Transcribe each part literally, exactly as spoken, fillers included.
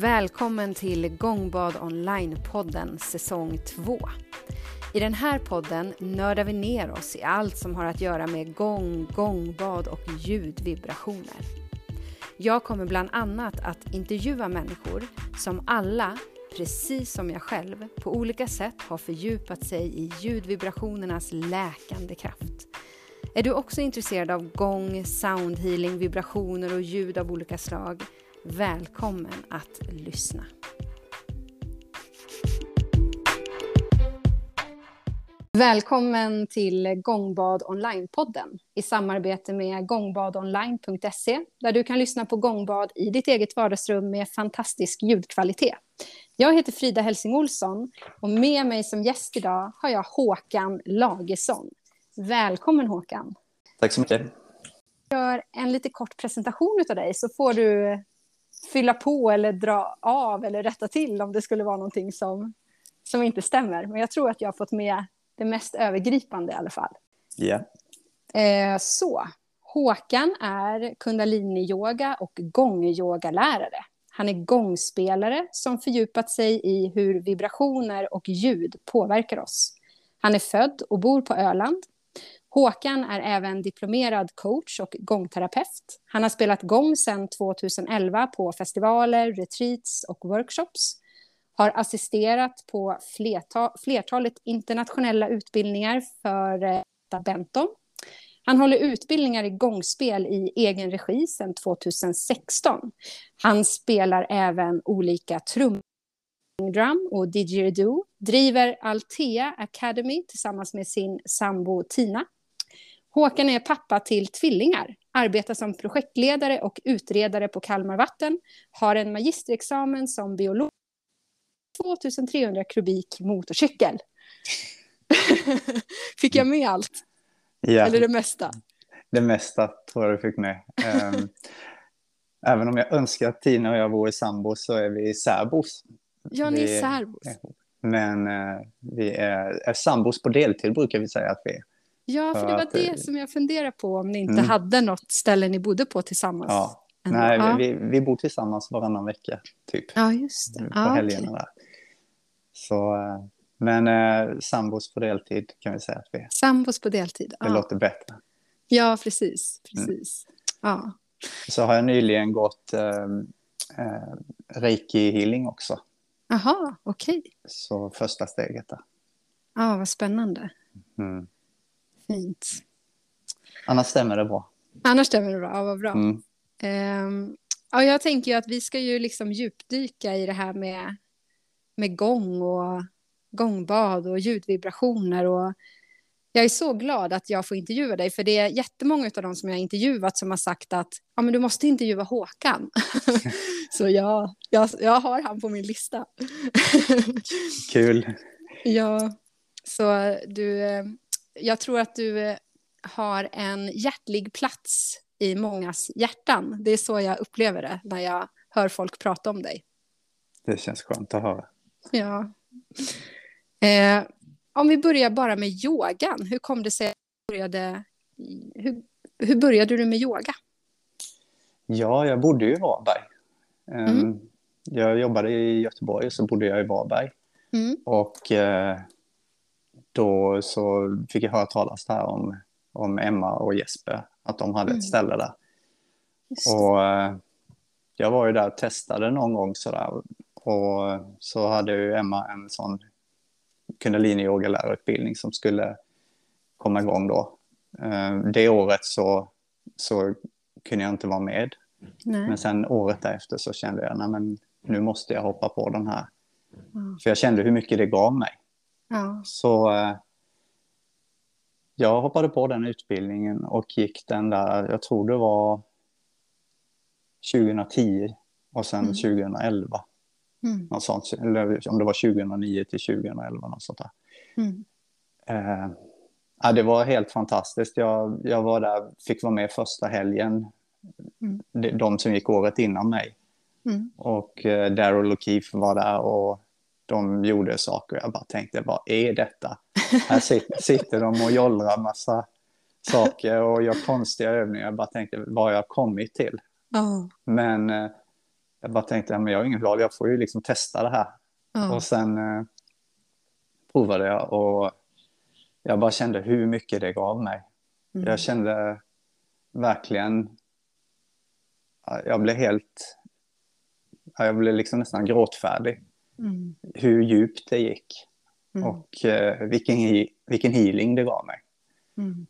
Välkommen till Gångbad Online-podden säsong två. I den här podden nördar vi ner oss i allt som har att göra med gång, gångbad och ljudvibrationer. Jag kommer bland annat att intervjua människor som alla, precis som jag själv, på olika sätt har fördjupat sig i ljudvibrationernas läkande kraft. Är du också intresserad av gång, soundhealing, vibrationer och ljud av olika slag? Välkommen att lyssna. Välkommen till Gångbad Online-podden i samarbete med gångbadonline punkt se där du kan lyssna på gångbad i ditt eget vardagsrum med fantastisk ljudkvalitet. Jag heter Frida Helsing Olsson och med mig som gäst idag har jag Håkan Lagesson. Välkommen Håkan. Tack så mycket. Jag gör en lite kort presentation av dig så får du fylla på eller dra av eller rätta till om det skulle vara någonting som, som inte stämmer. Men jag tror att jag har fått med det mest övergripande i alla fall. Ja. Yeah. Eh, så, Håkan är kundalini-yoga och gång-yoga-lärare. Han är gångspelare som fördjupat sig i hur vibrationer och ljud påverkar oss. Han är född och bor på Öland. Håkan är även diplomerad coach och gångterapeut. Han har spelat gång sedan tjugoelva på festivaler, retreats och workshops. Har assisterat på flertal, flertalet internationella utbildningar för eh, Benton. Han håller utbildningar i gångspel i egen regi sedan tjugosexton. Han spelar även olika trumdrum och didgeridoo. Driver Altea Academy tillsammans med sin sambo Tina. Håkan är pappa till tvillingar, arbetar som projektledare och utredare på Kalmar Vatten, har en magisterexamen som biolog, tvåtusentrehundra kubik motorcykel. Fick jag med allt? Ja. Eller det mesta? Det mesta tror jag du fick med. Um, även om jag önskar att Tina och jag vore sambo så är vi särbos. Ja, ni är särbos. Men uh, vi är, är sambos på deltid brukar vi säga att vi är. Ja, för, för det var att, det som jag funderade på, om ni inte mm. hade något ställe ni bodde på tillsammans. Ja. Ändå. Nej, ja. vi, vi bor tillsammans varannan vecka, typ. Ja, just det. På ja, helgerna okay. där. Så, men eh, sambos på deltid kan vi säga att vi är. Sambos på deltid, Det ja. låter bättre. Ja, precis. precis. Mm. Ja. Så har jag nyligen gått eh, eh, reiki healing också. Jaha, okej. Okay. Så första steget där. Ja, vad spännande. Mm. Fint. Annars stämmer det bra. Annars stämmer det bra, ja, vad bra. Mm. Um, ja, jag tänker ju att vi ska ju liksom djupdyka i det här med, med gång och gångbad och ljudvibrationer. Och jag är så glad att jag får intervjua dig, för det är jättemånga av dem som jag har intervjuat som har sagt att ja, men du måste intervjua Håkan. Så jag, jag, jag har han på min lista. Kul. Ja, så du, jag tror att du har en hjärtlig plats i mångas hjärtan. Det är så jag upplever det när jag hör folk prata om dig. Det känns skönt att höra. Ja. Eh, om vi börjar bara med yogan. Hur kom det sig att du började, hur, hur började du med yoga? Ja, jag bodde ju i Varberg. Mm. Um, jag jobbade i Göteborg och så bodde jag i Varberg. Mm. Och eh, då så fick jag höra talas här om, om Emma och Jesper. Att de hade Mm. ett ställe där. Och eh, jag var ju där och testade någon gång sådär. Och så hade ju Emma en sån kundalini-yoga-lärarutbildning som skulle komma igång då. Eh, det året så, så kunde jag inte vara med. Nej. Men sen året därefter så kände jag, nej men nu måste jag hoppa på den här. Mm. För jag kände hur mycket det gav mig. Ja. Så eh, jag hoppade på den utbildningen och gick den där, jag tror det var tjugohundratio och sen Mm. tjugoelva. Mm. Något sånt, eller om det var tjugohundranio till tjugoelva, något sånt där. Mm. Eh, ja, det var helt fantastiskt. Jag, jag var där, fick vara med första helgen. Mm. De, de som gick året innan mig. Mm. Och eh, Daryl och Keith var där och de gjorde saker. Jag bara tänkte, vad är detta? Här sitter, sitter de och jollrar massa saker och gör konstiga övningar. Jag bara tänkte, vad har jag kommit till? Oh. Men eh, jag bara tänkte, men jag har ingen val, jag får ju liksom testa det här. Ja. Och sen eh, provade jag och jag bara kände hur mycket det gav mig. Mm. Jag kände verkligen, jag blev helt, jag blev liksom nästan gråtfärdig. Mm. Hur djupt det gick. Mm. Och eh, vilken, vilken healing det gav mig. Mm.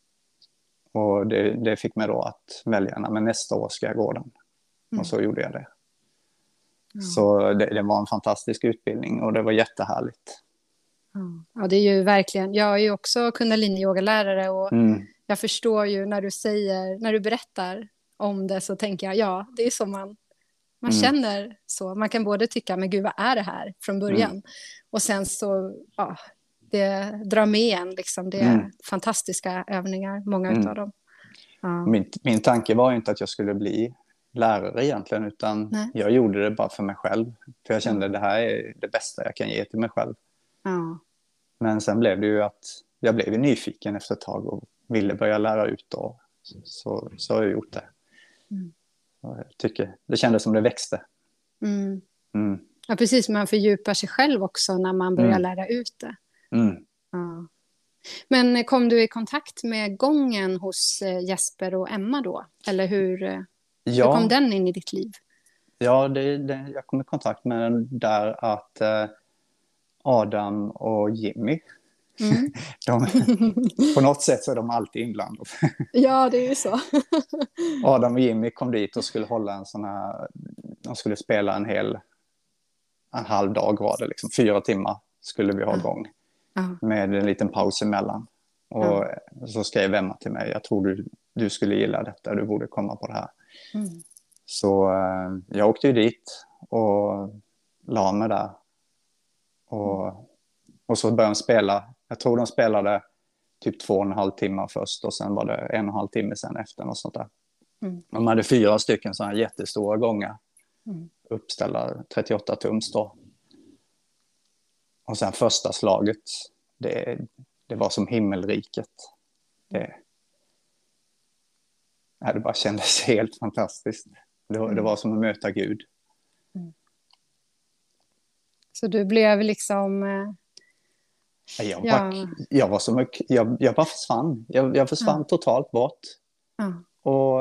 Och det, det fick mig då att välja, men nästa år ska jag gå den. Mm. Och så gjorde jag det. Ja. Så det, det var en fantastisk utbildning och det var jättehärligt. Ja, det är ju verkligen, jag är ju också kundalini-yogalärare och Mm. jag förstår ju när du säger, när du berättar om det så tänker jag, ja, det är så man, man Mm. känner så. Man kan både tycka, men gud vad är det här från början? Mm. Och sen så, ja, det drar med en liksom, det är Mm. fantastiska övningar, många Mm. utav dem. Ja. Min, min tanke var ju inte att jag skulle bli lärare egentligen, utan Nej. jag gjorde det bara för mig själv. För jag kände Mm. det här är det bästa jag kan ge till mig själv. Ja. Men sen blev det ju att jag blev ju nyfiken efter ett tag och ville börja lära ut då. Så, så har jag gjort det. Mm. Och jag tycker det kändes som det växte. Mm. Mm. Ja, precis, man fördjupar sig själv också när man börjar Mm. lära ut det. Mm. Ja. Men kom du i kontakt med gången hos eh, Jesper och Emma då? Eller hur, eh, hur kom Ja, den in i ditt liv? ja det, det, jag kom i kontakt med den där att eh, Adam och Jimmy, Mm. de, på något sätt så är de alltid inblandade. Ja, det är ju så. Adam och Jimmy kom dit och skulle hålla en sån här, de skulle spela en hel, en halv dag var det liksom, fyra timmar skulle vi ha igång. Ja. Med en liten paus emellan. Och Ja. så skrev Emma till mig, jag tror du, du skulle gilla detta, du borde komma på det här. Mm. Så eh, jag åkte ju dit och la mig där. Och, och så började de spela, jag tror de spelade typ två och en halv timme först och sen var det en och en halv timme sen efter och sånt där. Mm. De hade fyra stycken sådana här jättestora gångar. Mm. Uppställda trettioåtta tums då. Och sen första slaget, det, det var som himmelriket. Det, det bara kändes helt fantastiskt. Det, Mm. det var som att möta Gud. Mm. Så du blev liksom... Eh, Jag, ja. bara, jag, var som, jag, jag bara försvann. Jag, jag försvann Ja. totalt bort. Ja. Och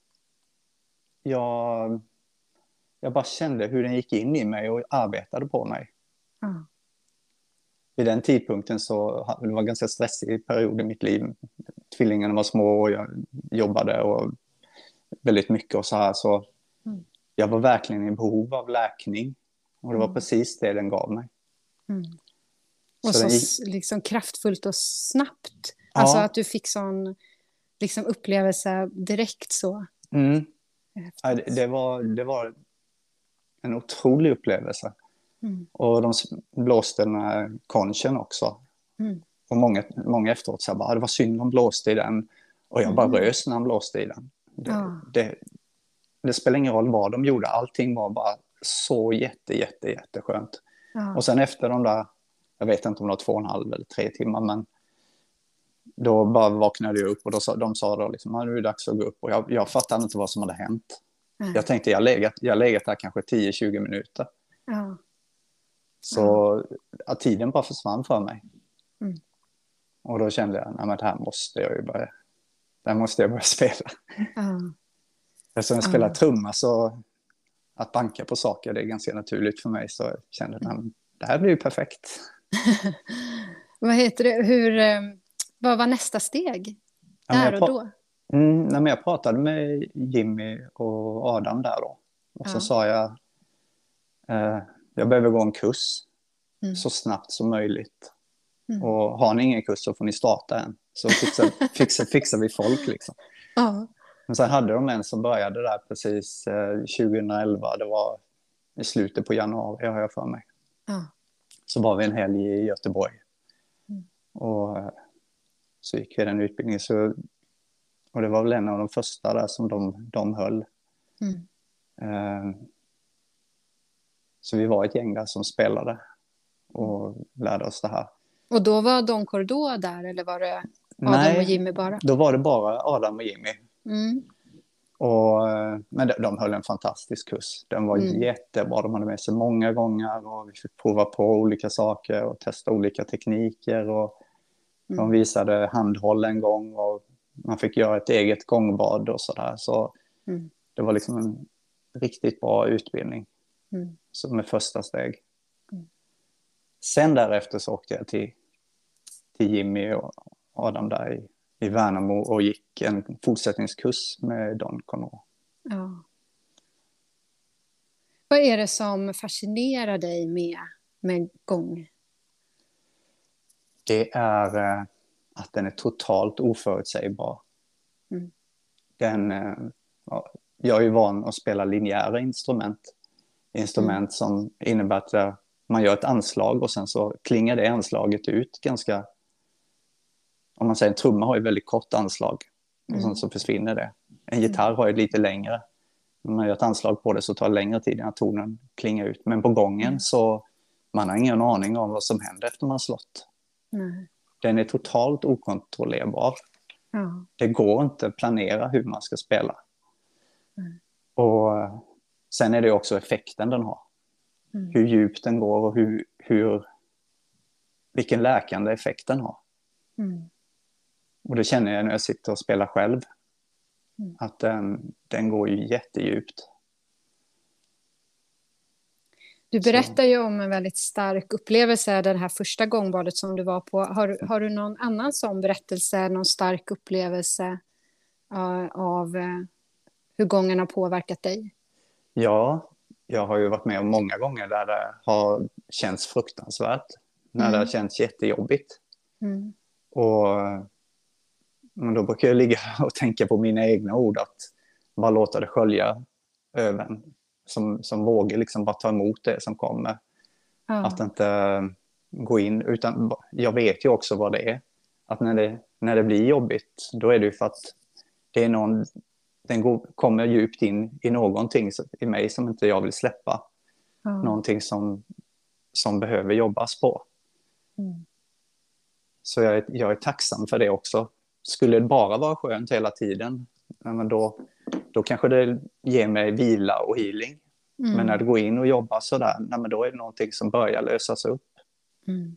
jag, jag bara kände hur den gick in i mig och arbetade på mig. Ja. Vid den tidpunkten så det var en ganska stressig period i mitt liv. Tvillingarna var små och jag jobbade och väldigt mycket och så här. Så Mm. jag var verkligen i behov av läkning. Och det var Mm. precis det den gav mig. Mm. Och Så så den gick- s- liksom kraftfullt och snabbt. Ja. Alltså att du fick sån liksom, upplevelse direkt så. Mm. Ja, det, det, var, det var en otrolig upplevelse. Mm. Och de blåste den här konchen också. Mm. Och många, många efteråt sa bara, det var synd de blåste i den. Och jag bara Mm. rös när de blåste i den. Det, Ja. det, det spelar ingen roll vad de gjorde. Allting var bara så jätte, jätte, jätteskönt. Ja. Och sen efter de där, jag vet inte om det var två och en halv eller tre timmar, men då bara vaknade jag upp och då sa, de sa då liksom, nu är det dags att gå upp. Och jag, jag fattade inte vad som hade hänt. Nej. Jag tänkte, jag legat, jag legat där kanske tio till tjugo minuter. Ja. Så att tiden bara försvann för mig. Mm. Och då kände jag, nej men det här måste jag ju börja, det här måste jag börja spela. Ja. Eftersom jag spelar trumma så att banka på saker, det är ganska naturligt för mig. Så jag kände, nej, men det här blir ju perfekt. Vad heter det? Hur, eh, vad var nästa steg? Ja, men Där jag och pra- då? Mm, nej, men jag pratade med Jimmy och Adam där då. Och så Ja. sa jag, eh, jag behöver gå en kurs Mm. så snabbt som möjligt. Mm. Och har ni ingen kurs så får ni starta en. Så fixar, fixar, fixar vi folk liksom. Ja. Men sen hade de en som började där precis eh, tjugoelva. Det var i slutet på januari har jag för mig. Ja. Så var vi en helg i Göteborg. Mm. Och eh, så gick vi den utbildningen. Så, och det var väl en av de första där som de, de höll. Mm. Eh, så vi var ett gäng där som spelade. Och lärde oss det här. Och då var Don Cordua där eller var det Adam Nej, och Jimmy bara? då var det bara Adam och Jimmy. Mm. Och, eh, men de, de höll en fantastisk kurs. Den var Mm. jättebra. De hade med sig många gånger och vi fick prova på olika saker och testa olika tekniker. Och de Mm. visade handhåll en gång och man fick göra ett eget gångbad och sådär. Så Mm. det var liksom en riktigt bra utbildning Mm. som med första steg. Mm. Sen därefter så åkte jag till, till Jimmy och Adam där i, i Värnamo och gick en fortsättningskurs med Don Conor. Ja. Vad är det som fascinerar dig med, med gång? Det är eh, att den är totalt oförutsägbar. Mm. Den, eh, ja, jag är ju van att spela linjära instrument. Instrument mm. som innebär att eh, man gör ett anslag och sen så klingar det anslaget ut ganska... Om man säger en trumma har ju väldigt kort anslag och Mm. sen så försvinner det. En gitarr har ju lite längre. När man gör ett anslag på det så tar det längre tid innan tonen klingar ut. Men på gången mm. så man har ingen aning om vad som händer efter man har slått. Nej. Den är totalt okontrollerbar. Ja. Det går inte att planera hur man ska spela. Mm. Och sen är det också effekten den har. Mm. Hur djupt den går och hur, hur, vilken läkande effekt den har. Mm. Och det känner jag när jag sitter och spelar själv. Mm. Att den, den går ju jättedjupt. Du berättar ju om en väldigt stark upplevelse, det här första gångbadet som du var på. Har, har du någon annan sån berättelse, någon stark upplevelse uh, av uh, hur gången har påverkat dig? Ja, jag har ju varit med om många gånger där det har känts fruktansvärt. När mm. det har känts jättejobbigt. Mm. Och men då brukar jag ligga och tänka på mina egna ord. Att bara låta det skölja över en. Som, som vågar liksom bara ta emot det som kommer. Ja. Att inte gå in. Utan jag vet ju också vad det är. Att när det, när det blir jobbigt, då är det ju för att det är någon, den går, kommer djupt in i någonting i mig som inte jag vill släppa. Ja. Någonting som, som behöver jobbas på. Mm. Så jag är, jag är tacksam för det också. Skulle det bara vara skönt hela tiden, men då, då kanske det ger mig vila och healing. Mm. Men när det går in och jobbar så där, nej, men då är det någonting som börjar lösas upp. Mm.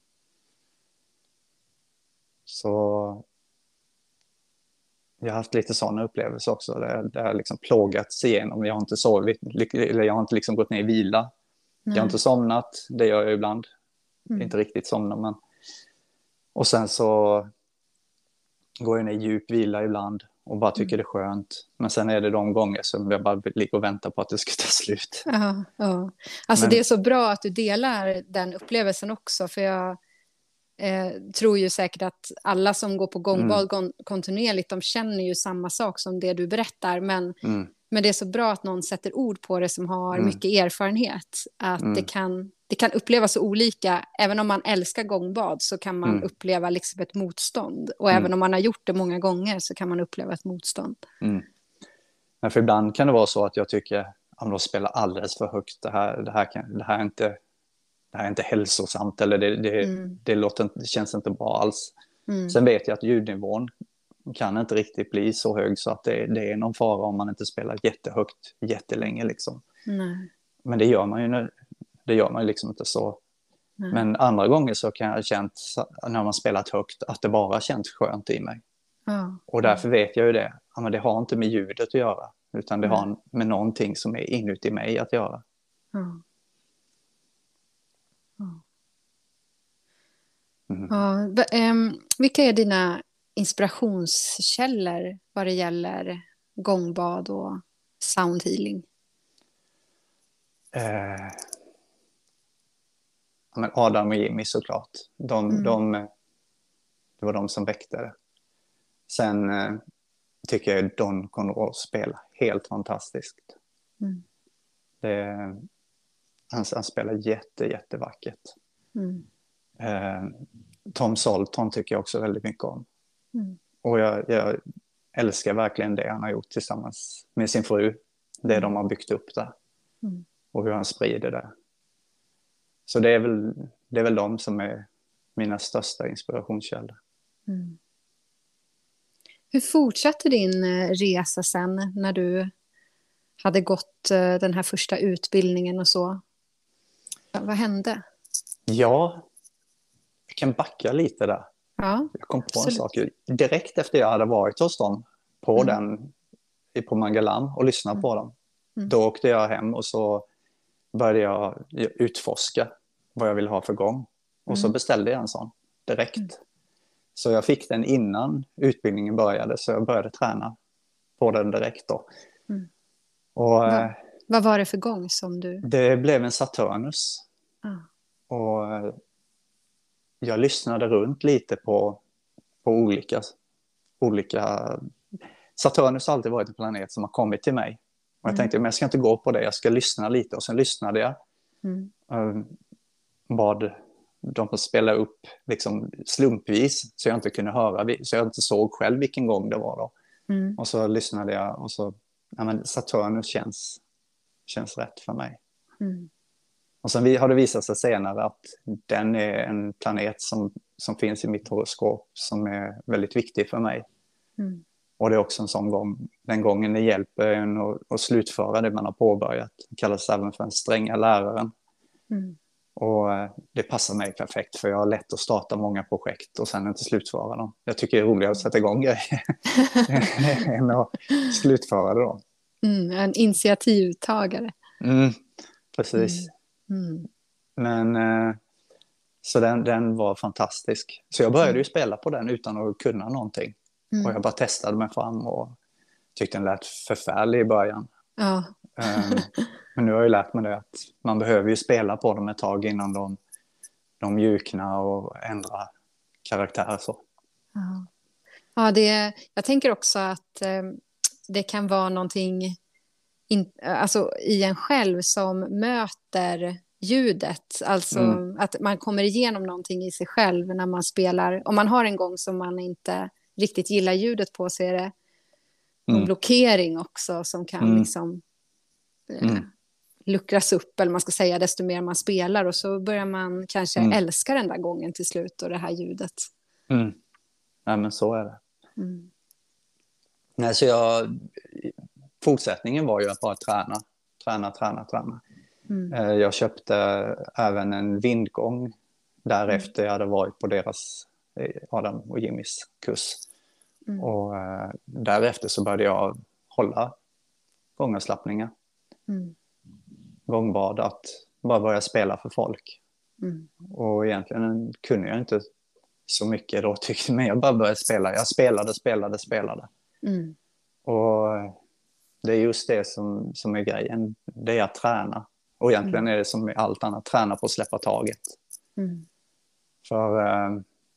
Så jag har haft lite sådana upplevelser också. Där det har liksom plågats igenom. Jag har inte sovit, eller jag har inte liksom gått ner i vila. Nej. Jag har inte somnat, det gör jag ibland. Mm. Inte riktigt somna, men... Och sen så går jag ner i djup vila ibland och bara tycker mm. det är skönt. Men sen är det de gånger som jag bara ligger och väntar på att det ska ta slut. Ja, ja. Alltså men... det är så bra att du delar den upplevelsen också, för jag eh, tror ju säkert att alla som går på gångbad mm. kontinuerligt, de känner ju samma sak som det du berättar, men, mm. men det är så bra att någon sätter ord på det som har mm. mycket erfarenhet, att mm. det kan Det kan upplevas så olika. Även om man älskar gångbad så kan man mm. uppleva liksom ett motstånd. Och mm. även om man har gjort det många gånger så kan man uppleva ett motstånd. Mm. Men för ibland kan det vara så att jag tycker att de spelar alldeles för högt. Det här, det här, kan, det här, är, inte, det här är inte hälsosamt. Eller det, det, mm. det, låter, det känns inte bra alls. Mm. Sen vet jag att ljudnivån kan inte riktigt bli så hög så att det, det är någon fara om man inte spelar jättehögt jättelänge. Liksom. Nej. Men det gör man ju när, Det gör man ju liksom inte så. Nej. Men andra gånger så kan jag ha känt, när man spelat högt, att det bara känns skönt i mig. Ja. Och därför vet jag ju det. Ja, men det har inte med ljudet att göra. Utan det Nej. har med någonting som är inuti mig att göra. Ja. Ja. Mm. Ja, um, vilka är dina inspirationskällor vad det gäller gångbad och soundhealing? Eh... Men Adam och Jimmy såklart. De, mm. de, det var de som väckte det. Sen eh, tycker jag Don Conor spelar helt fantastiskt. Mm. Det, han, han spelar jätte, jättevackert. Mm. Eh, Tom Solton tycker jag också väldigt mycket om. Mm. Och jag, jag älskar verkligen det han har gjort tillsammans med sin fru. Det mm. de har byggt upp där. Mm. Och hur han sprider det. Så det är väl, det är väl de som är mina största inspirationskällor. Mm. Hur fortsatte din eh, resa sen när du hade gått eh, den här första utbildningen och så? Vad hände? Ja, jag kan backa lite där. Ja, Jag kom på absolut. en sak. Direkt efter jag hade varit hos dem på Mm. den på Mangalam och lyssnat Mm. på dem. Mm. Då åkte jag hem och så började jag utforska vad jag ville ha för gång. Och så Mm. beställde jag en sån direkt. Mm. Så jag fick den innan utbildningen började, så jag började träna på den direkt då. Mm. Och Va? eh, Vad var det för gång som du... det blev en Saturnus. Ah. Och eh, jag lyssnade runt lite på, på olika, olika... Saturnus har alltid varit en planet som har kommit till mig. Och jag Mm. tänkte, men jag ska inte gå på det, jag ska lyssna lite. Och sen lyssnade jag. Mm. Um, bad de spela upp liksom slumpvis, så jag inte kunde höra, så jag inte såg själv vilken gång det var då. Mm. Och så lyssnade jag och så, ja men Saturnus känns, känns rätt för mig. Mm. Och sen har det visat sig senare att den är en planet som, som finns i mitt horoskop som är väldigt viktig för mig. Mm. Och det är också en sån gång, den gången det hjälper en att, att slutföra det man har påbörjat. Det kallas även för den stränga läraren. Mm. Och eh, det passar mig perfekt, för jag har lätt att starta många projekt och sen inte slutföra dem. Jag tycker det är roligare att sätta igång grejer än att slutföra det då. Mm, en initiativtagare. Mm, precis. Mm. Mm. Men eh, så den, den var fantastisk. Så jag började mm. ju spela på den utan att kunna någonting. Mm. Och jag bara testade mig fram och tyckte den lät förfärlig i början. Ja. um, men nu har jag ju lärt mig det att man behöver ju spela på dem ett tag innan de, de mjuknar och ändrar karaktär. Så. Ja, ja det, jag tänker också att eh, det kan vara någonting in, alltså, i en själv som möter ljudet. Alltså mm. att man kommer igenom någonting i sig själv när man spelar. Om man har en gång som man inte riktigt gillar ljudet på, så är det en mm. blockering också som kan mm. liksom eh, mm. luckras upp, eller man ska säga, desto mer man spelar, och så börjar man kanske mm. älska den där gången till slut och det här ljudet. Mm. Ja, men så är det. Mm. Nej, så jag, fortsättningen var ju att bara träna, träna, träna, träna. Mm. Jag köpte även en vindgång därefter mm. jag hade varit på deras, Adam och Jimmys kurs. Mm. Och eh, därefter så började jag hålla gångaslappningar. Mm. Gångbad, att bara börja spela för folk. Mm. Och egentligen kunde jag inte så mycket då, tyckte, men jag bara började spela. Jag spelade, spelade, spelade. Mm. Och det är just det som, som är grejen. Det är att träna. Och egentligen mm. är det som med allt annat, träna på att släppa taget. Mm. För eh,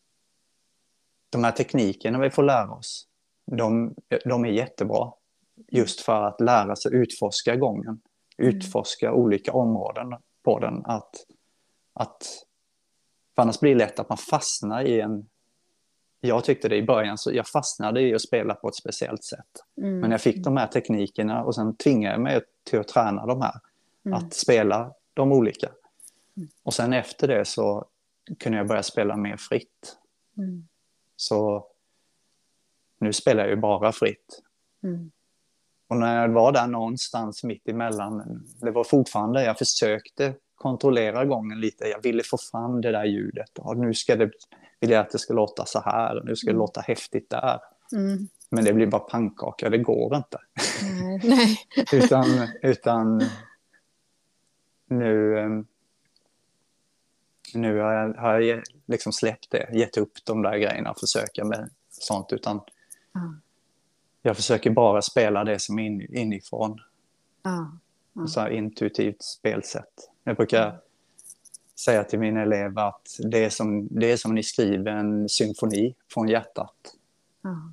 de här teknikerna vi får lära oss, de, de är jättebra. Just för att lära sig utforska gången. Utforska mm. olika områden på den. Att, att, för annars blir det lätt att man fastnar i en... Jag tyckte det i början, så jag fastnade i att spela på ett speciellt sätt. Mm. Men jag fick de här teknikerna och sen tvingade jag mig till att träna de här. Mm. Att spela de olika. Mm. Och sen efter det så kunde jag börja spela mer fritt. Mm. Så nu spelar jag ju bara fritt. Mm. Och när jag var där någonstans mitt emellan, det var fortfarande, jag försökte kontrollera gången lite. Jag ville få fram det där ljudet. Och nu ska det, vill jag att det ska låta så här. Nu ska det mm. låta häftigt där. Mm. Men det blir bara pannkaka, det går inte. Nej, nej. utan, utan nu, nu har jag, har jag liksom släppt det. Gett upp de där grejerna och försöka med sånt. Utan mm. jag försöker bara spela det som är in, inifrån. Mm. Mm. Så här intuitivt spelsätt. Jag brukar mm. säga till mina elever att det är som, det är som ni skriver en symfoni från hjärtat. Mm.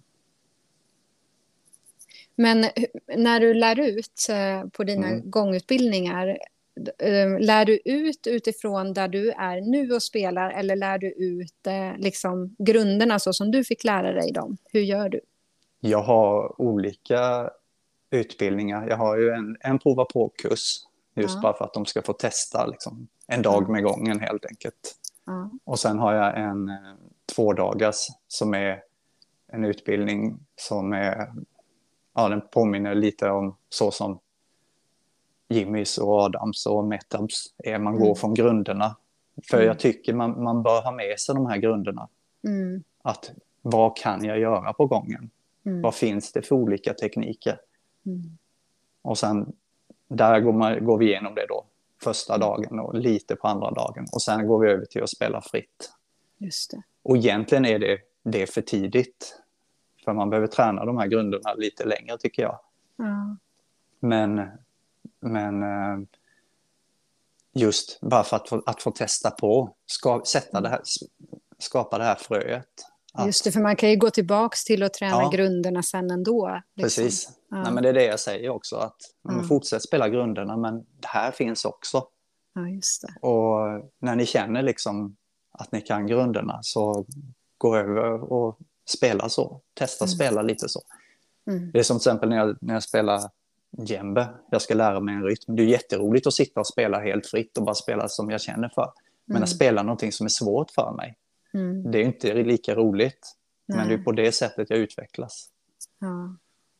Men när du lär ut på dina mm. gångutbildningar, lär du ut utifrån där du är nu och spelar, eller lär du ut liksom grunderna så som du fick lära dig dem? Hur gör du? Jag har olika utbildningar. Jag har ju en, en prova på-kurs just ja. bara för att de ska få testa liksom, en dag med gången helt enkelt. Ja. Och sen har jag en två dagars som är en utbildning som är, ja, den påminner lite om så som Jimmys och Adams och Metabs är. Man går Mm. från grunderna. För Mm. jag tycker man, man bör ha med sig de här grunderna. Mm. Att vad kan jag göra på gången? Mm. Vad finns det för olika tekniker? Mm. Och sen där går, man, går vi igenom det då. Första dagen och lite på andra dagen. Och sen går vi över till att spela fritt. Just det. Och egentligen är det, det är för tidigt. För man behöver träna de här grunderna lite längre tycker jag. Ja. Men, men eh, just bara för att få, att få testa på. Ska, sätta det här, skapa det här fröet. Att, Just det, för man kan ju gå tillbaks till att träna Ja. grunderna sen ändå. Liksom. Precis. Ja. Nej, men det är det jag säger också. Att Ja. man fortsätter spela grunderna, men det här finns också. Ja, just det. Och när ni känner liksom att ni kan grunderna så gå över och spela så. Testa Mm. spela lite så. Mm. Det är som till exempel när jag, när jag spelar djembe. Jag ska lära mig en rytm. Det är jätteroligt att sitta och spela helt fritt och bara spela som jag känner för. Men Mm. att spela någonting som är svårt för mig. Mm. Det är inte lika roligt. Nej. Men det är på det sättet jag utvecklas. Ja.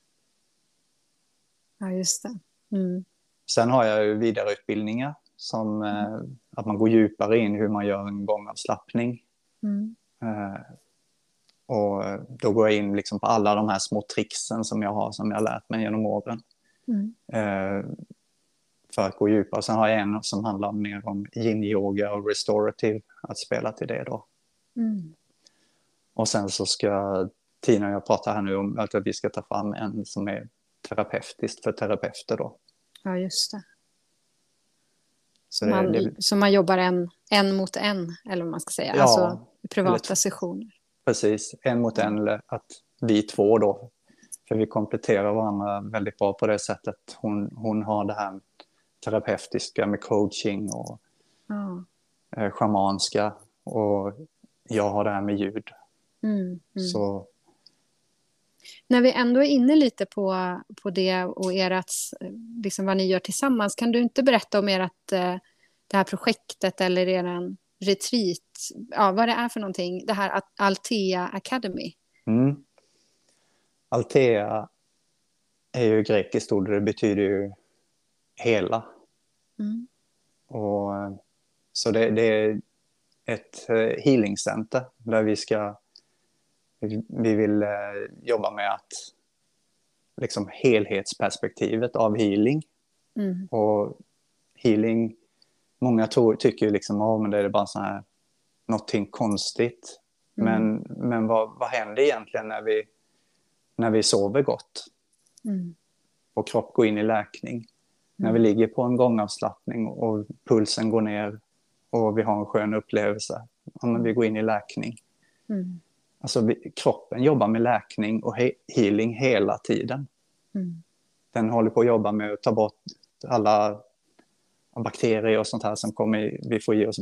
Ja, just det. Mm. Sen har jag ju vidareutbildningar som eh, att man går djupare in hur man gör en gångavslappning. Mm. Eh, och då går jag in liksom på alla de här små tricksen som jag har som jag har lärt mig genom åren. Mm. Eh, för att gå djupare. Sen har jag en som handlar mer om yin-yoga och restorative. Att spela till det då. Mm. Och sen så ska Tina och jag prata här nu om att vi ska ta fram en som är terapeutiskt för terapeuter då. Ja, just det. Så, Man, det, det, så man jobbar en, en mot en, eller vad man ska säga. Ja, alltså privata eller, sessioner. Precis, en mot en. Eller att vi två då. För vi kompletterar varandra väldigt bra på det sättet. Hon, hon har det här terapeutiska med coaching och Ja. eh, schamanska. Och jag har det här med ljud. Mm. Mm. Så När vi ändå är inne lite på, på det och ert, liksom vad ni gör tillsammans, kan du inte berätta om ert, eh, det här projektet eller er retreat, ja, vad det är för någonting, det här Altea Academy? Mm. Altea är ju grekiskt ord, det betyder ju hela. Mm. Och, så det, det är ett healingcenter där vi ska vi vill eh, jobba med att liksom helhetsperspektivet av healing. Mm. Och healing, många tror, tycker ju liksom, oh, men det är bara så här någonting konstigt. Mm. Men, men vad, vad händer egentligen när vi, när vi sover gott? Mm. Och kropp går in i läkning. Mm. När vi ligger på en gångavslappning och pulsen går ner och vi har en skön upplevelse. Ja, men vi går in i läkning. Mm. Alltså vi, kroppen jobbar med läkning och he, healing hela tiden. Mm. Den håller på att jobba med att ta bort alla bakterier och sånt här som kommer, vi får ge oss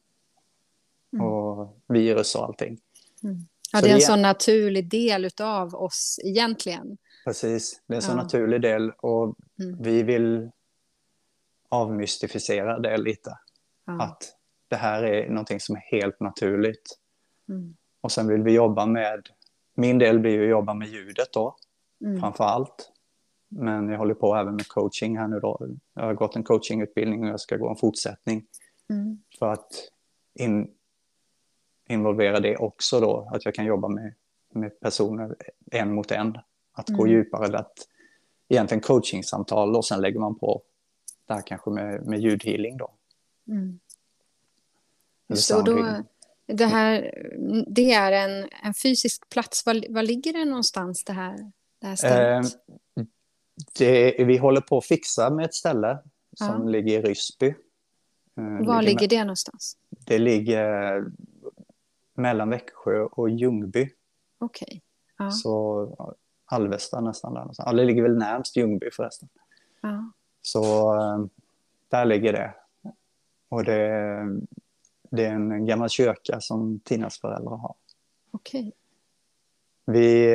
Mm. och virus och allting. Mm. Ja, Så det är en det, sån naturlig del av oss egentligen. Precis, det är en så Ja. naturlig del och Mm. vi vill avmystificera det lite. Ja. Att det här är någonting som är helt naturligt. Mm. Och sen vill vi jobba med, min del blir ju att jobba med ljudet då, Mm. framför allt. Men jag håller på även med coaching här nu då. Jag har gått en coachingutbildning och jag ska gå en fortsättning. Mm. För att in, involvera det också då. Att jag kan jobba med, med personer en mot en. Att Mm. gå djupare. Att, egentligen coachingsamtal och sen lägger man på där kanske med, med ljudhealing då. Mm. Eller Just, och då, soundhealing. det, här, det är en, en fysisk plats. Var, var ligger det någonstans det här, det här stället? Eh, det, vi håller på att fixa med ett ställe som Ja. ligger i Ryssby. Eh, Var ligger med, det någonstans? Det ligger mellan Växjö och Ljungby. Okej. Okay. Ja. Så Alvesta nästan där. Ja, det ligger väl närmast Ljungby förresten. Ja. Så där ligger det. Och det, det är en gammal kyrka som Tinas föräldrar har. Okej. Okay. Vi...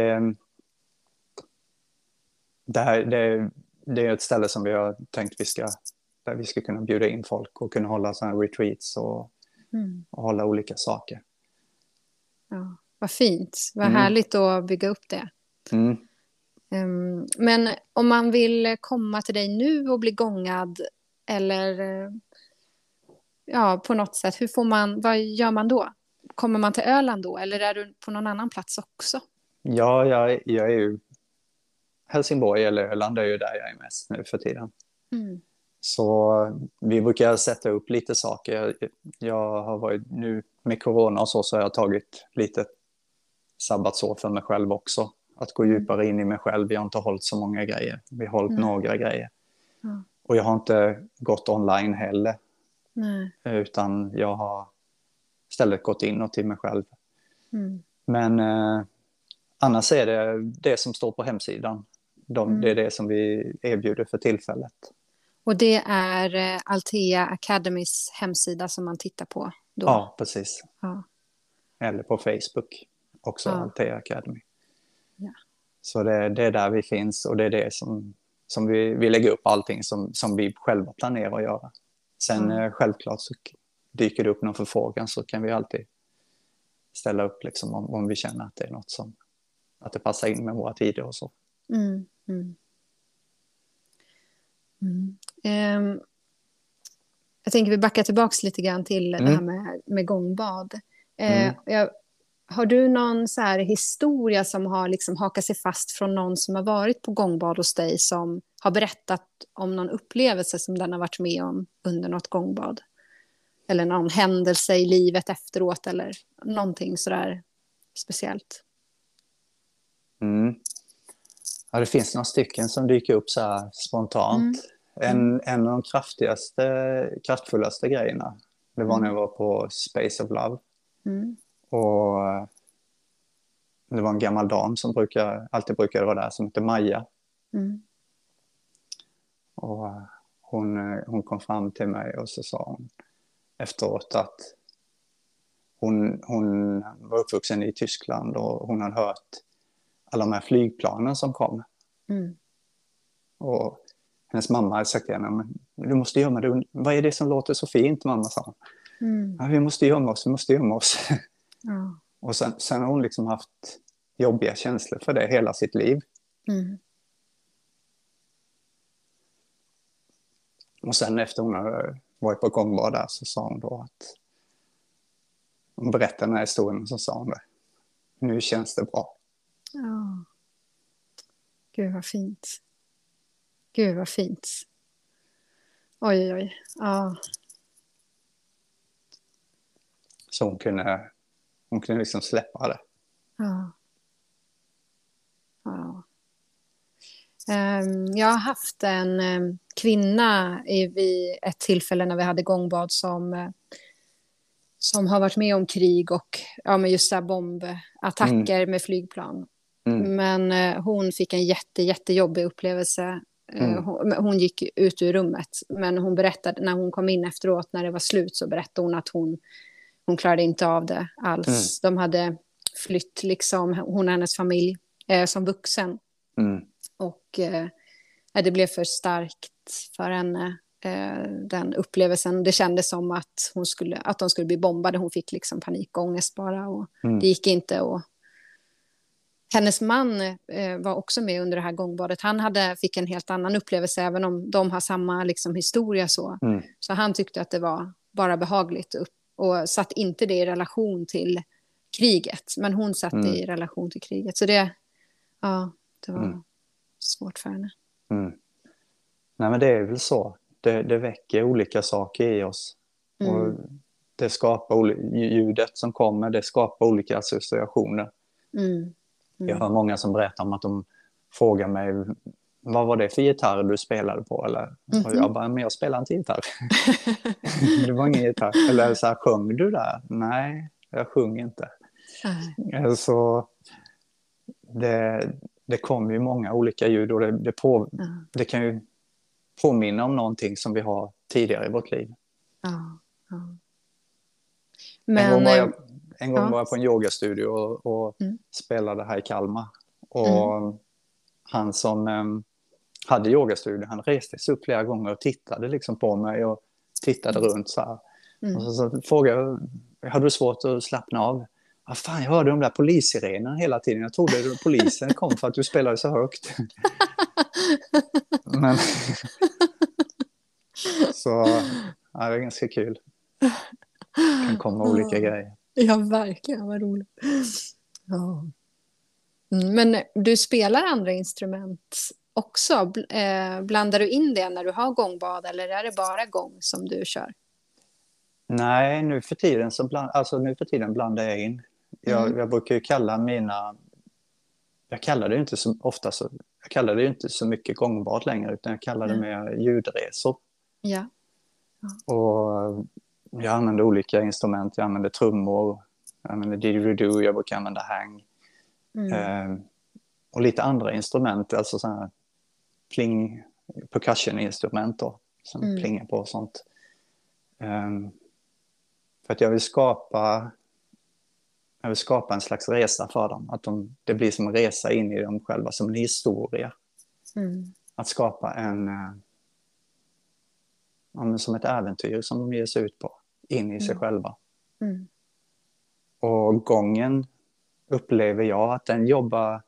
Det, här, det, det är ett ställe som vi har tänkt vi ska, där vi ska kunna bjuda in folk och kunna hålla sådana retreats och, mm. och hålla olika saker. Ja. vad fint. Vad Mm. härligt att bygga upp det. Mm. Um, men om man vill komma till dig nu och bli gångad eller uh, ja, på något sätt, hur får man, vad gör man då? Kommer man till Öland då eller är du på någon annan plats också? Ja, jag, jag är ju Helsingborg eller Öland är ju där jag är mest nu för tiden. Mm. Så vi brukar sätta upp lite saker. Jag har varit nu med corona och så, så har jag tagit lite sabbatsår för mig själv också. Att gå djupare in i mig själv. Vi har inte hållit så många grejer. Vi har hållit Mm. några grejer. Ja. Och jag har inte gått online heller. Nej. Utan jag har istället gått inåt till mig själv. Mm. Men eh, annars är det det som står på hemsidan. De, Mm. Det är det som vi erbjuder för tillfället. Och det är eh, Althea Academys hemsida som man tittar på då? Ja, precis. Ja. Eller på Facebook också, Ja. Althea Academy. Ja. Så det, det är där vi finns och det är det som, som vi, vi lägger upp allting som, som vi själva planerar att göra. Sen Ja. eh, självklart så dyker det upp någon förfrågan så kan vi alltid ställa upp liksom om, om vi känner att det är något som att det passar in med våra tider och så. Mm. Mm. Mm. Um, jag tänker vi backar tillbaka lite grann till Mm. det här med, med gångbad. Mm. Uh, jag, har du någon så här historia som har liksom hakat sig fast från någon som har varit på gångbad hos dig som har berättat om någon upplevelse som den har varit med om under något gångbad? Eller någon händelse i livet efteråt eller någonting sådär speciellt? Mm. Ja, det finns några stycken som dyker upp så här spontant. Mm. En, en av de kraftigaste, kraftfullaste grejerna, det var Mm. när jag var på Space of Love. Mm. Och det var en gammal dam som brukar, alltid brukade vara där som heter Maja. Mm. Och hon, hon kom fram till mig och så sa hon efteråt att hon, hon var uppvuxen i Tyskland och hon hade hört alla de här flygplanen som kom. Mm. Och hennes mamma hade sagt till henne, men du måste gömma dig. Vad är det som låter så fint, mamma, sa hon. Mm. Ja, vi måste gömma oss, vi måste gömma oss. Ja. Och sen, sen har hon liksom haft jobbiga känslor för det hela sitt liv. Mm. Och sen efter hon hade varit på gångbad där så sa hon då att hon berättade den här historien och så sa hon det. Nu känns det bra. Ja. Gud vad fint. Gud vad fint. Oj, oj, oj. Ja. Så hon kunde, hon kunde liksom släppa det. Ja. Ja. Um, jag har haft en um, kvinna i, vid ett tillfälle när vi hade gångbad som, uh, som har varit med om krig och ja, men just så här bombattacker mm. med flygplan. Mm. Men uh, hon fick en jätte, jättejobbig upplevelse. Mm. Uh, hon, hon gick ut ur rummet. Men hon berättade, när hon kom in efteråt, när det var slut, så berättade hon att hon, hon klarade inte av det alls. Mm. De hade flytt, liksom, hon och hennes familj, uh, som vuxen. Mm. Och eh, det blev för starkt för henne, eh, den upplevelsen. Det kändes som att, hon skulle, att de skulle bli bombade. Hon fick liksom panikångest bara. Och mm. Det gick inte. Och hennes man eh, var också med under det här gångbadet. Han hade, fick en helt annan upplevelse, även om de har samma liksom, historia. Så. Mm. Så han tyckte att det var bara behagligt. Upp, och satt inte det i relation till kriget. Men hon satte mm. det i relation till kriget. Så det, ja, det var... Mm. svårt för henne. Mm. Nej, men det är väl så. Det, det väcker olika saker i oss. Mm. Och det skapar ljudet som kommer. Det skapar olika associationer. Mm. Mm. Jag hör många som berättar om att de frågar mig, vad var det för gitarr du spelade på? Eller, mm-hmm. Och jag bara, men jag spelar inte gitarr. Det var ingen gitarr. Eller så här, sjöng du där? Nej, jag sjöng inte. Mm. Så det... Det kommer ju många olika ljud och det, det, på, mm. det kan ju påminna om någonting som vi har tidigare i vårt liv. Ja, ja. Men, en gång var jag, en gång ja. var jag på en yogastudio och, och mm. spelade här i Kalmar. Och mm. han som um, hade yogastudio, han reste sig upp flera gånger och tittade liksom på mig och tittade mm. runt så här. Mm. Och så, så frågade jag, hade du svårt att slappna av? ah, fan, jag hörde de där polissirenerna hela tiden. Jag trodde att polisen kom för att du spelade så högt. Men så ja, det är ganska kul. Det kan komma olika Ja. grejer. Ja, verkligen. Vad roligt. Ja. Mm, men du spelar andra instrument också? Bl- eh, blandar du in det när du har gångbad eller är det bara gång som du kör? Nej, nu för tiden så bland, alltså nu för tiden blandar jag in. Jag, Mm. jag brukar ju kalla mina... Jag kallar det ju inte så ofta så... Jag kallar det ju inte så mycket gångbad längre, utan jag kallar det Mm. mer ljudresor. Ja. Och jag använder olika instrument. Jag använder trummor, jag använder didgeridoo, jag brukar använda hang. Mm. Eh, och lite andra instrument, alltså så här pling, percussion-instrument då, som Mm. plingar på och sånt. Eh, för att jag vill skapa jag vill skapa en slags resa för dem. Att de, det blir som en resa in i dem själva, som en historia. Mm. Att skapa en eh, ja, men som ett äventyr som de ger sig ut på, in i sig Mm. själva. Mm. Och gången upplever jag att den jobbar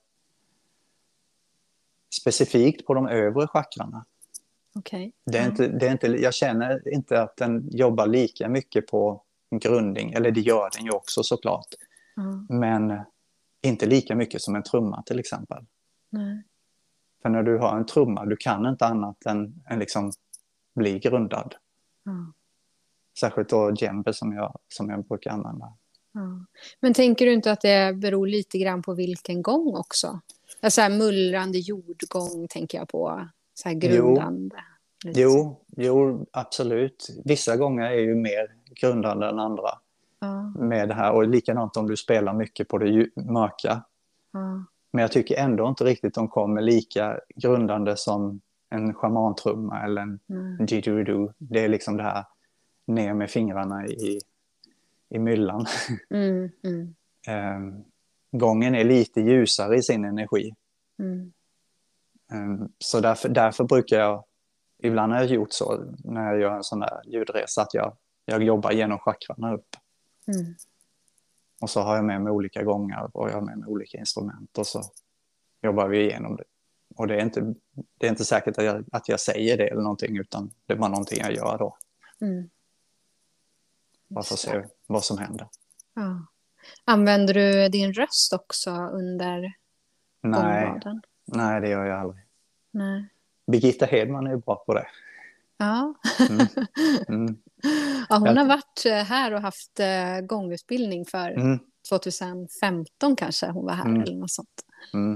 specifikt på de övre chakrarna. Okej. Det är Ja. inte, det är inte, jag känner inte att den jobbar lika mycket på grunding, eller det gör den ju också såklart. Ja. Men inte lika mycket som en trumma till exempel. Nej. För när du har en trumma, du kan inte annat än, än liksom bli grundad. Ja. Särskilt då djembe som jag, som jag brukar använda. Ja. Men tänker du inte att det beror lite grann på vilken gång också? Så här mullrande jordgång tänker jag på. Så här grundande. Jo, jo, jo, absolut. Vissa gånger är ju mer grundande än andra. Ja. Med det här. Och likadant om du spelar mycket på det ju- mörka. Ja. Men jag tycker ändå inte riktigt de kommer lika grundande som en schamantrumma eller en Mm. didgeridoo. Det är liksom det här ner med fingrarna i, i myllan. Mm. Mm. um, gången är lite ljusare i sin energi. Mm. Um, så därför, därför brukar jag, ibland har jag gjort så när jag gör en sån där ljudresa, att jag, jag jobbar genom chakrarna upp. Mm. Och så har jag med mig olika gångar och jag har med mig olika instrument och så jobbar vi igenom det. Och det är inte, det är inte säkert att jag, att jag säger det eller någonting, utan det är bara någonting jag gör då. Mm. Bara för att se vad som händer. Ja. Använder du din röst också under Nej, gångbaden? nej, det gör jag aldrig. Nej. Birgitta Hedman är ju bra på det. Ja. Mm. Mm. Ja, hon Jag- har varit här och haft eh, gångutbildning för Mm. tjugohundrafemton kanske hon var här Mm. eller något sånt. Mm.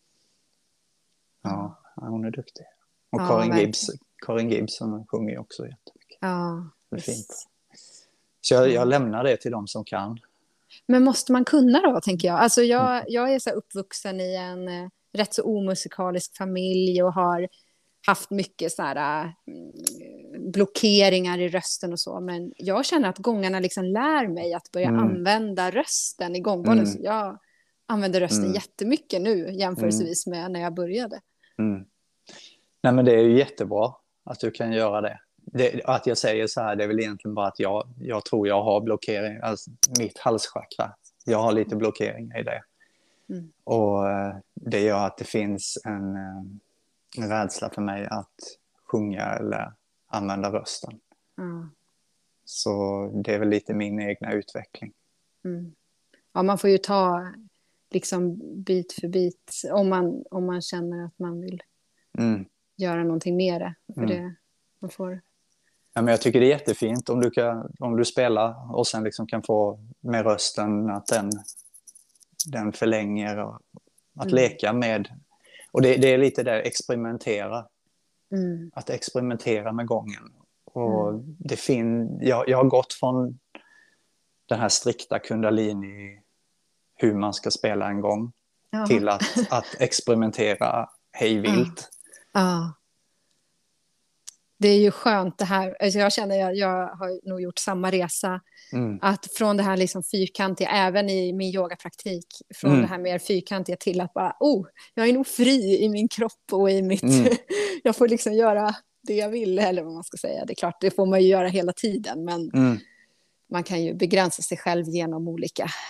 Ja, hon är duktig. Och Ja, Karin, verkligen. Gibbs, Karin Gibson sjunger ju också jättemycket. Ja, Det är visst. fint. Så jag, jag lämnar det till de som kan. Men måste man kunna då, tänker jag? Alltså Mm. jag, jag är så här uppvuxen i en eh, rätt så omusikalisk familj och har haft mycket så här, mm, blockeringar i rösten och så. Men jag känner att gångarna liksom lär mig att börja Mm. använda rösten i gångbanen. Mm. Så jag använder rösten Mm. jättemycket nu jämförelsevis med när jag började. Mm. Nej, men det är ju jättebra att du kan göra det. det. Att jag säger så här, det är väl egentligen bara att jag, jag tror jag har blockering, alltså mitt halschakra. Jag har lite blockering i det. Mm. Och eh, det gör att det finns en, eh, en rädsla för mig att sjunga eller använda rösten. Ja. Så det är väl lite min egna utveckling. Mm. Ja, man får ju ta liksom bit för bit om man, om man känner att man vill Mm. göra någonting med det. För Mm. det man får... Ja, men jag tycker det är jättefint om du, kan, om du spelar och sen liksom kan få med rösten att den, den förlänger och att Mm. leka med. Och det, det är lite där, experimentera. Mm. Att experimentera med gången. Och Mm. det fin, jag, jag har gått från den här strikta kundalini, hur man ska spela en gång, Ja. till att, att experimentera hej vilt. Ja. Det är ju skönt det här. Alltså jag känner jag, jag har nog gjort samma resa. Mm. Att från det här liksom fyrkantiga, även i min yogapraktik, från Mm. det här mer fyrkantiga till att bara, oh, jag är nog fri i min kropp och i mitt... Mm. jag får liksom göra det jag vill, eller vad man ska säga. Det är klart, det får man ju göra hela tiden, men Mm. man kan ju begränsa sig själv genom olika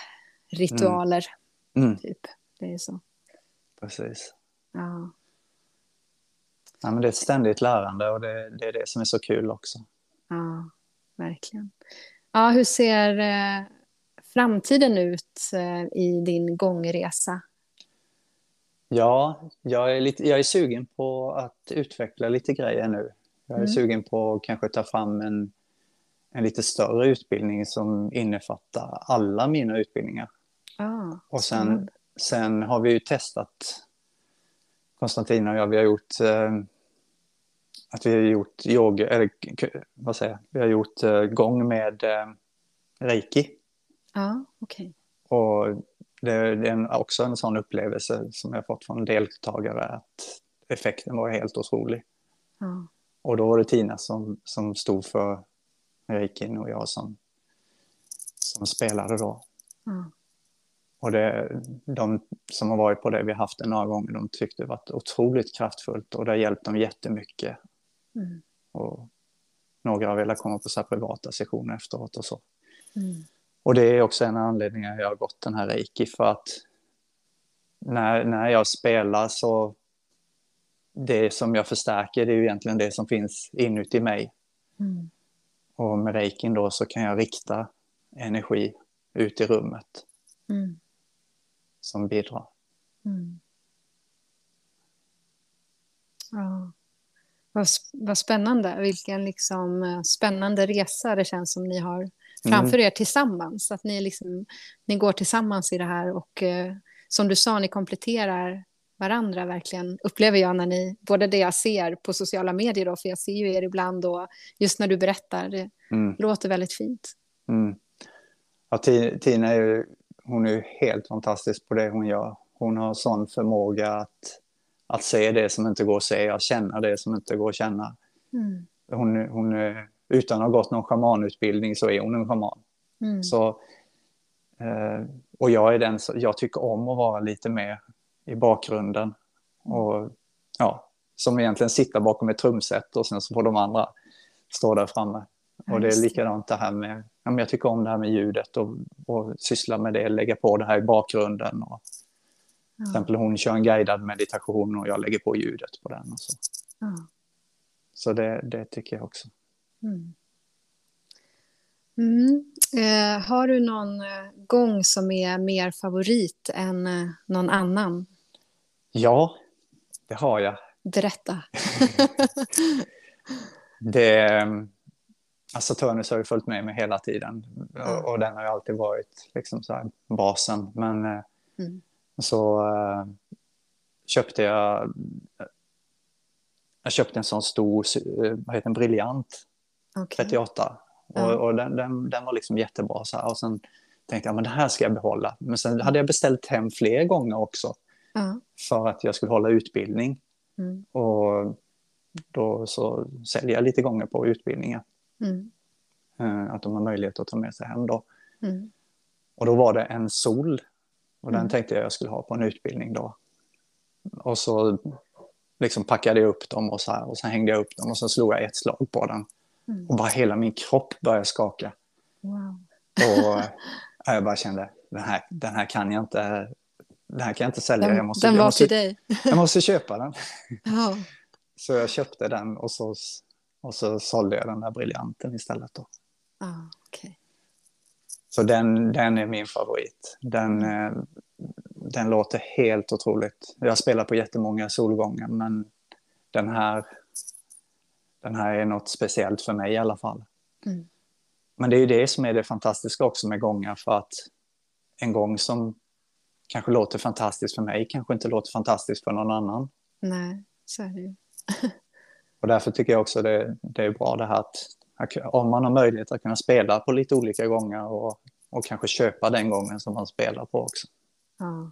ritualer. Mm. Typ. Det är så. Precis. Ja. Ja, men det är ett ständigt lärande och det, det är det som är så kul också. Ja, verkligen. Ja, hur ser eh, framtiden ut eh, i din gångresa? Ja, jag är, lite, jag är sugen på att utveckla lite grejer nu. Jag är Mm. sugen på att kanske ta fram en, en lite större utbildning som innefattar alla mina utbildningar. Ah, och sen, spännande. sen har vi ju testat, Konstantina och jag, vi har gjort eh, att vi har gjort yoga, eller vad säger jag? Vi har gjort eh, gång med eh, reiki. Ja, okej. Och det, det är en, också en sån upplevelse som jag fått från deltagare, att effekten var helt otrolig. Ja. Och då var det Tina som, som stod för reikin och jag som, som spelade då. Ja. Och det, de som har varit på det, vi har haft det några gånger, de tyckte det var otroligt kraftfullt och det har hjälpt dem jättemycket. Mm. Och några har velat komma på så här privata sessioner efteråt och så. Mm. Och det är också en anledning att jag har gått den här reiki, för att när, när jag spelar så det som jag förstärker, det är ju egentligen det som finns inuti mig. Mm. Och med reikin då så kan jag rikta energi ut i rummet Mm. som bidrar. Mm. Ja. Vad, vad spännande. Vilken liksom, eh, spännande resa det känns som ni har framför Mm. er tillsammans. Att ni, liksom, ni går tillsammans i det här och eh, som du sa, ni kompletterar varandra verkligen, upplever jag, när ni, både det jag ser på sociala medier då, för jag ser ju er ibland och just när du berättar, det Mm. låter väldigt fint. Mm. Ja, Tina är ju, hon är ju helt fantastisk på det hon gör. Hon har sån förmåga att, att se det som inte går att se, att känna det som inte går att känna. Mm. Hon, hon, utan att ha gått någon schamanutbildning så är hon en schaman. Mm. Så, eh, och jag är den, jag tycker om att vara lite mer i bakgrunden. Och, ja, som egentligen sitter bakom ett trumset och sen så får de andra stå där framme. Ja, Och det är just det. likadant det här med, ja, men jag tycker om det här med ljudet och, och syssla med det, lägga på det här i bakgrunden. Och, till exempel hon kör en guidad meditation och jag lägger på ljudet på den. Och så Ja. så det, det tycker jag också. Mm. Mm. Eh, har du någon eh, gång som är mer favorit än eh, någon annan? Ja, det har jag. Berätta. Det, alltså Saturnus har ju följt med mig hela tiden. Ja. Och, och den har ju alltid varit liksom så här basen. Men eh, Mm. så eh, köpte jag jag köpte en sån stor, eh, vad heter en briljant Okej. trettioåtta. Ja. Och, och den, den, den var liksom jättebra så här. Och sen tänkte jag, men det här ska jag behålla. Men sen hade jag beställt hem fler gånger också. Ja. För att jag skulle hålla utbildning. Mm. Och då så säljer jag lite gånger på utbildningar. Mm. Eh, att de har möjlighet att ta med sig hem då. Mm. Och då var det en sol. Och Mm. den tänkte jag jag skulle ha på en utbildning då. Och så liksom packade jag upp dem och så här. Och sen hängde jag upp dem och så slog jag ett slag på den. Mm. Och bara hela min kropp började skaka. Wow. Och äh, jag bara kände, den här, den här kan jag inte, den här kan jag inte sälja. Den, jag måste, den var jag måste, till dig. jag måste köpa den. Ja. Så jag köpte den och så, och så sålde jag den där briljanten istället då. Ah, okay. Så den, den är min favorit. Den, Mm. eh, den låter helt otroligt. Jag spelar på jättemånga solgångar, men den här, den här är något speciellt för mig i alla fall. Mm. Men det är ju det som är det fantastiska också med gångar, för att en gång som kanske låter fantastiskt för mig kanske inte låter fantastiskt för någon annan. Nej, så är det ju. Och därför tycker jag också det, det är bra det här att, att om man har möjlighet att kunna spela på lite olika gånger och, och kanske köpa den gången som man spelar på också. Ja.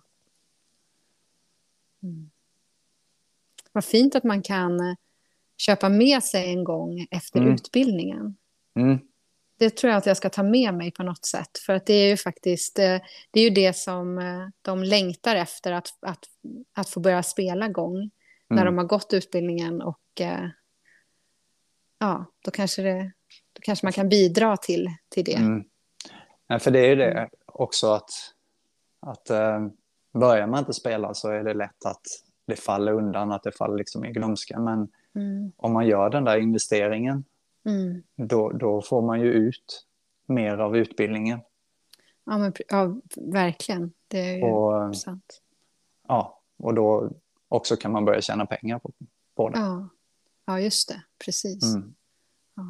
Mm. Vad fint att man kan köpa med sig en gång efter Mm. utbildningen. Mm. Det tror jag att jag ska ta med mig på något sätt. För att det är ju faktiskt det, är ju det som de längtar efter. Att, att, att få börja spela gång. Mm. När de har gått utbildningen. Och ja, då kanske, det, då kanske man kan bidra till, till det. Mm. Ja, för det är ju det också att Att eh, börjar man inte spela så är det lätt att det faller undan, att det faller liksom i glömska. Men Mm. om man gör den där investeringen, Mm. då, då får man ju ut mer av utbildningen. Ja, men, ja, verkligen. Det är ju Och, sant. ja, och då också kan man börja tjäna pengar på, på det. Ja. Ja, just det. Precis. Mm. Ja.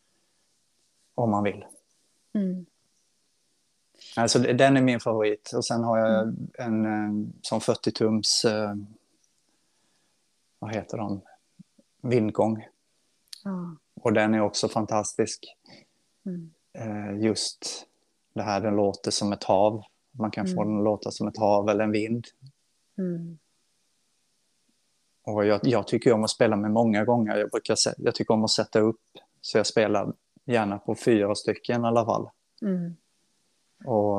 Om man vill. Mm. Alltså, den är min favorit. Och sen har jag Mm. en, en som fyrtio tums, eh, vad heter de? Vindgång. Ja. Och den är också fantastisk. Mm. Eh, just det här, den låter som ett hav. Man kan få Mm. den att låta som ett hav eller en vind. Mm. Och jag, jag tycker om att spela med många gånger. Jag, brukar, jag tycker om att sätta upp. Så jag spelar gärna på fyra stycken i alla fall. Mm. Och,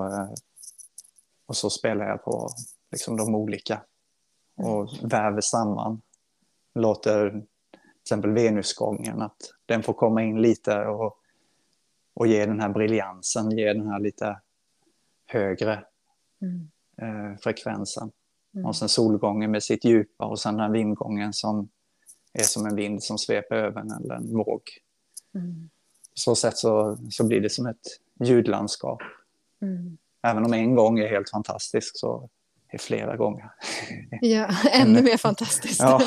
och så spelar jag på liksom de olika. Och väver samman. Låter till exempel Venusgången, att den får komma in lite och, och ge den här briljansen. Ge den här lite högre Mm. eh, frekvensen. Mm. Och sen solgången med sitt djupa. Och sen den här vindgången som är som en vind som sveper över en, eller en våg. Mm. På så sätt så, så blir det som ett ljudlandskap. Mm. Även om en gång är helt fantastisk så är flera gånger. Ja, ännu mer fantastiskt. Ja.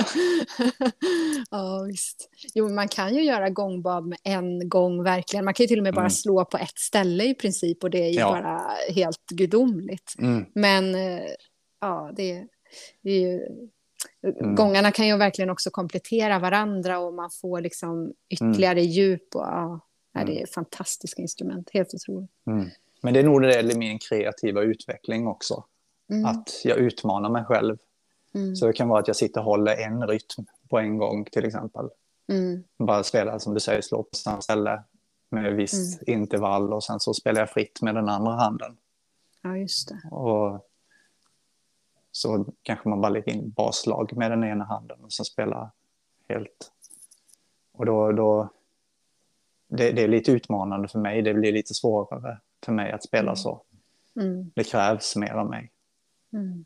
Ja, visst. Jo, man kan ju göra gångbad med en gång, verkligen. Man kan ju till och med bara Mm. slå på ett ställe i princip och det är ju Ja. bara helt gudomligt. Mm. Men eh, ja, det, det är ju... Mm. Gångarna kan ju verkligen också komplettera varandra och man får liksom ytterligare mm. djup. Och, ja, mm. Det är fantastiska instrument, helt otroligt. Mm. Men det är nog det i min kreativa utveckling också. Mm. Att jag utmanar mig själv. Mm. Så det kan vara att jag sitter och håller en rytm på en gång till exempel. Mm. Bara spelar som du säger, slå på samma ställe med viss mm. intervall och sen så spelar jag fritt med den andra handen. Ja, just det. Och så kanske man bara lägger in baslag med den ena handen och sen spelar helt. Och då, då det, det är lite utmanande för mig. Det blir lite svårare för mig att spela mm. så. Mm. Det krävs mer av mig. Mm.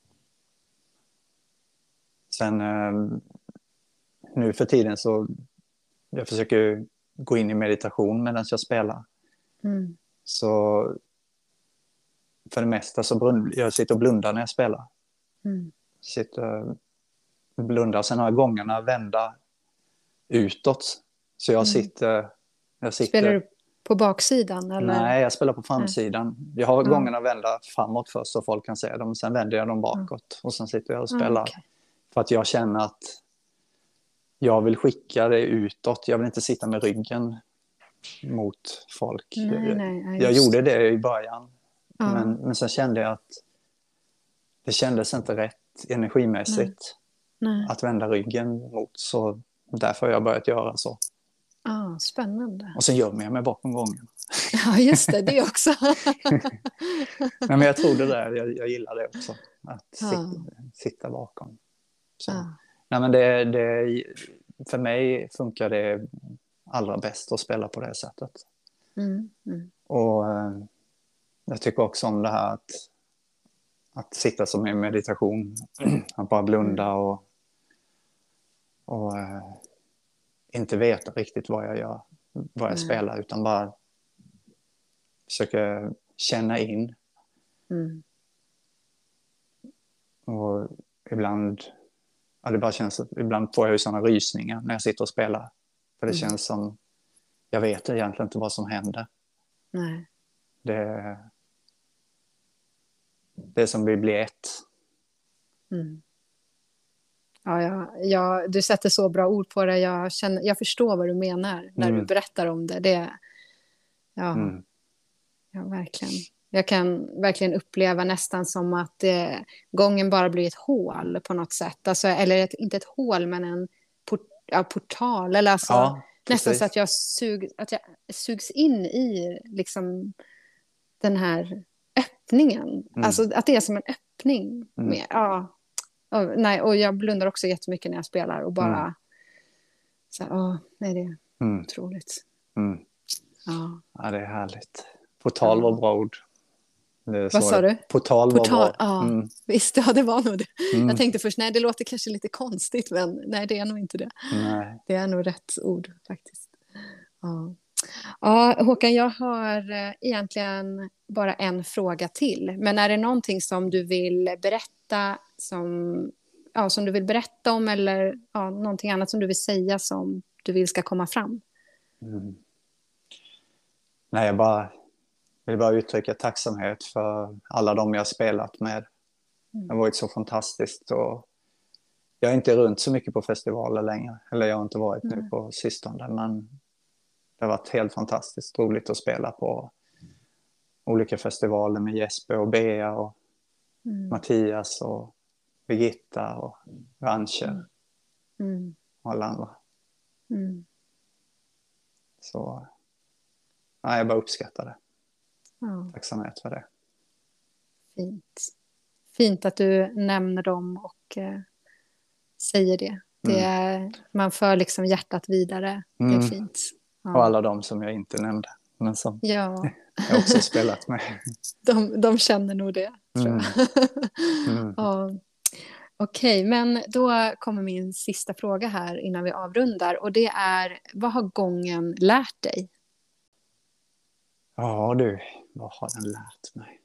Sen nu för tiden så jag försöker gå in i meditation medan jag spelar. Mm. Så för det mesta så brund, jag sitter och blundar när jag spelar. Mm. Sitter och blundar. Sen har jag gångerna vända utåt. Så jag, mm. sitter, jag sitter... Spelar du på baksidan? Eller? Nej, jag spelar på framsidan. Nej. Jag har ja. gångerna vända framåt först så folk kan se dem. Sen vänder jag dem bakåt. Ja. Och sen sitter jag och spelar. Ja, okay. För att jag känner att jag vill skicka det utåt. Jag vill inte sitta med ryggen mot folk. Nej, nej, jag jag gjorde det i början. Ja. Men, men sen kände jag att det kändes inte rätt energimässigt nej. Nej. Att vända ryggen mot. Så därför har jag börjat göra så. Ah, spännande. Och sen gömmer jag mig bakom gången. Ja, just det. Det också. Nej, men jag tror det där. Jag, jag gillar det också. Att sitta, ah. sitta bakom. Så. Ah. Nej, men det, det, för mig funkar det allra bäst att spela på det sättet. Mm. Mm. Och jag tycker också om det här att, att sitta som i meditation. Att bara blunda och, och äh, inte veta riktigt vad jag gör, vad jag mm. spelar, utan bara försöka känna in. Mm. Och ibland, ja, det bara känns, ibland får jag ju sådana rysningar när jag sitter och spelar. För det mm. känns som, jag vet egentligen inte vad som händer. Nej. Det, det är som vi blir ett. Mm. Ja, ja, ja, du sätter så bra ord på det. Jag, känner, jag förstår vad du menar när mm. du berättar om det. det ja, mm. ja, verkligen. Jag kan verkligen uppleva nästan som att det, gången bara blir ett hål på något sätt. Alltså, eller ett, inte ett hål, men en port, ja, portal. Eller alltså, ja, nästan så att jag, sug, att jag sugs in i liksom, den här öppningen. Mm. Alltså att det är som en öppning. Mm. Med, ja. Och, nej, och jag blundar också jättemycket när jag spelar och bara mm. så här, åh, nej, det är mm. otroligt. Mm. Ja. Ja, det är härligt. Portal var bra ord. Det Vad sa du? Portal, Portal var bra. Ja, Mm. visst, ja, det var nog det. Mm. Jag tänkte först, nej, det låter kanske lite konstigt, men nej, det är nog inte det. Nej. Det är nog rätt ord faktiskt. Ja. Ja, Håkan, jag har eh, egentligen bara en fråga till. Men är det någonting som du vill berätta som, ja, som du vill berätta om, eller ja, någonting annat som du vill säga som du vill ska komma fram? Mm. Nej, jag bara vill bara uttrycka tacksamhet för alla de jag har spelat med. Mm. Det har varit så fantastiskt. Och jag är inte runt så mycket på festivaler längre. Eller jag har inte varit mm. nu på sistone. Men det har varit helt fantastiskt roligt att spela på olika festivaler med Jesper och Bea och mm. Mattias och Birgitta och Rancher mm. Mm. och alla andra. Mm. Så nej, jag bara uppskattar det. Ja. Tacksamhet för det. Fint. Fint att du nämner dem och eh, säger det. det är, mm. Man för liksom hjärtat vidare. Mm. Det är fint. Ja. Och alla de som jag inte nämnde. Men som ja. jag också spelat med. De, de känner nog det, tror jag. Mm. Mm. Ja. Okej, men då kommer min sista fråga här innan vi avrundar. Och det är, vad har gången lärt dig? Ja du, vad har den lärt mig?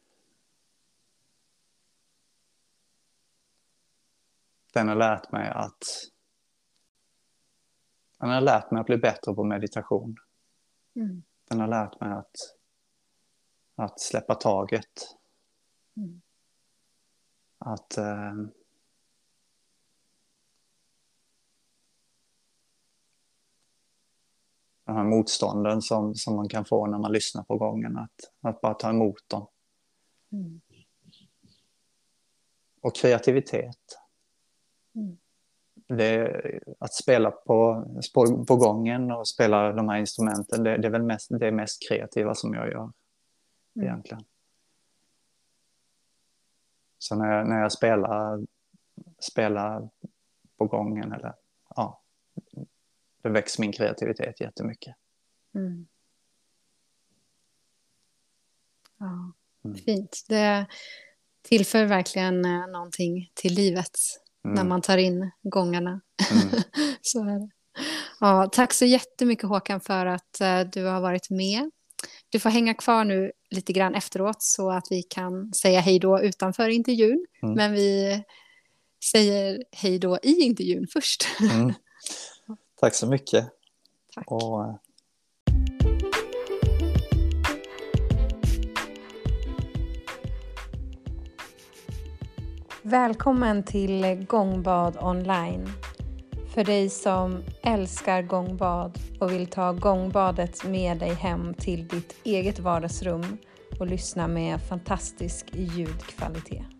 Den har lärt mig att den har lärt mig att bli bättre på meditation. Mm. Den har lärt mig att, att släppa taget. Mm. Att eh, den här motstånden som, som man kan få när man lyssnar på gången. Att, att bara ta emot dem. Mm. Och kreativitet. Mm. Det är, att spela på, på, på gången och spela de här instrumenten. Det, det är väl mest, det mest kreativa som jag gör. Mm. Egentligen. Så när jag, när jag spelar, spelar på gången. Eller, ja, det växer min kreativitet jättemycket. Mm. Ja, mm. Fint. Det tillför verkligen någonting till livet mm. när man tar in gångarna. Mm. Så är det. Ja, tack så jättemycket Håkan för att uh, du har varit med. Du får hänga kvar nu lite grann efteråt så att vi kan säga hej då utanför intervjun. Mm. Men vi säger hej då i intervjun först. Mm. Tack så mycket. Tack. Och... Välkommen till Gångbad online. För dig som älskar gångbad och vill ta gångbadet med dig hem till ditt eget vardagsrum och lyssna med fantastisk ljudkvalitet.